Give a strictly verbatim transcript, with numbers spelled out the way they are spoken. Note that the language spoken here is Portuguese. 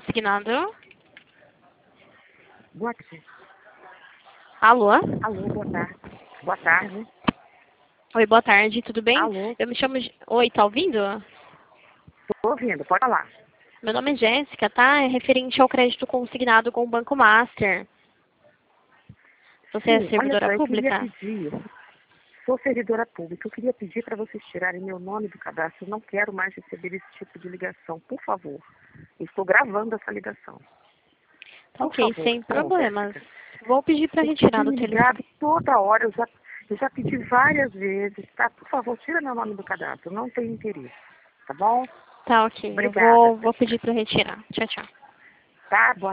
consignado. Boa tarde. Alô? Alô, boa tarde. Boa tarde. Oi, boa tarde, tudo bem? Alô. Eu me chamo... de- Oi, tá ouvindo? Estou ouvindo, pode falar. Meu nome é Jéssica, tá? É referente ao crédito consignado com o Banco Master. Você é Sim, olha servidora só, eu queria pública? pedir, sou servidora pública, eu queria pedir para vocês tirarem meu nome do cadastro. Eu não quero mais receber esse tipo de ligação, por favor. Eu estou gravando essa ligação. Tá Por ok, favor, sem tá bom, problemas. Jéssica? Vou pedir para Porque retirar tem do me telefone. ligado toda hora, eu já, eu já pedi várias vezes, tá? Por favor, tira meu nome do cadastro, eu não tenho interesse, tá bom? Tá ok, eu Obrigada. vou, vou pedir para retirar. Tchau, tchau. Tá, boa